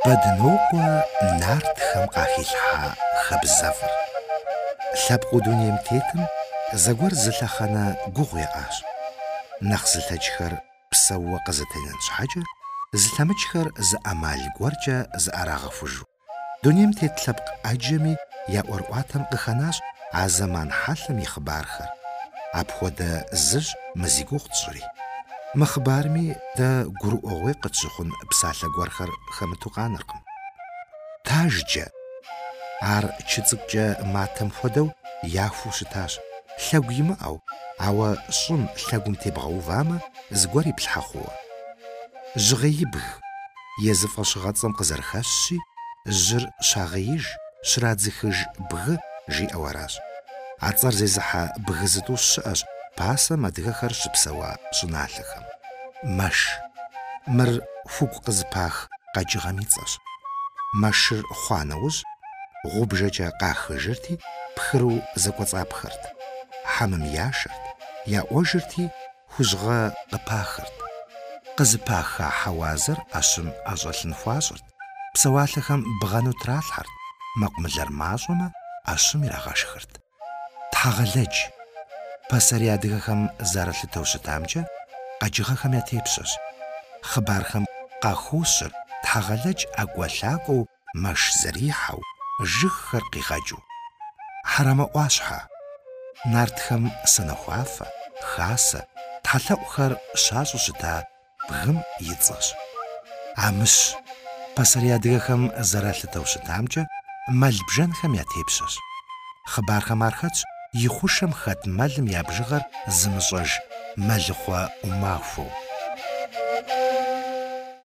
Баднокъуэ нартхэм къахилъхьа хъэбзэфӏыр. Лъэпкъ дунейм тетым зэгуэр зылъэхъэнэ гугъу иӏащ. Нэхъ зылъэкӏхэр псэууэ къызэтенэн щхьэкӏэ, зылъэмыкӏхэр зы ӏэмал гуэркӏэ зыӏэрагъэхужу. Дунейм тет лъэпкъ ӏэджэми я ӏуэрыӏуатэм къыхэнащ а зэман хьэлъэм и хъыбархэр. Апхуэдэ зыщ мы зи гугъу тщӏыри. Мы хъыбарми дэ гурыӏуэгъуей къытщыхъун псалъэ гуэрхэр хэмыту къанэркъым. Тажджэ. Ар чы цӏыкӏукӏэ матэм хуэдэу яхуу щытащ, лъэгу имыӏэу, ауэ щӏым лъэгум тебгъэувамэ, зыгуэр иплъхьэ хъууэ. Жьгъеибг. Езыфӏэ щыгъэцӏэм къызэрыхэщщи, жьыр щагъеиж, щрадзыхыж бгы жиӏэу аращ. А цӏэр зезыхьэ бгызытӏу щыӏэщ пасэм адыгэхэр щыпсэуа щӏыналъэхэм. Мэш. Мыр хугу къызыпах къэкӏыгъэм и цӏэщ. Мэшыр хъуа нэужь, гъубжэкӏэ къахыжырти, пхыру зэкӏуэцӏапхъэрт. Хьэмым яшэрт, яӏуэжырти, хужьгъэ къыпахырт. Къызыпаха хьэуазэр ӏэщым ӏэщӏэлъын хуащӏырт. Псэуалъэхэм бгъэну тралъхьэрт. Мэкъумылэр мащӏэмэ, ӏэщым ирагъэшхырт. Тхьэгъэлэдж. Пасэрей адыгэхэм зэрылъытэу щытамкӏэ, къэкӏыгъэхэм я тепщэщ. Хъыбархэм къахуощыр тхьэгъэлэдж ӏэгуэлъакӏуэу, мэш зэрихьэу, жыгхэр къигъэкӏыу. Хьэрэмэӏуащхьэ. Нартхэм сэнэхуафэ, хасэ, тхьэлъэӏухэр щащӏу щыта бгым и цӏэщ. Амыщ. Пасэрей адыгэхэм зэрылъытэу щытамкӏэ, мэл бжэнхэм я тепщэщ. Хъыбархэм ар хэтщ и хъушэм хэт мэлым я бжыгъэр зымыщӏэж мэлыхъуэ ӏумахуэу.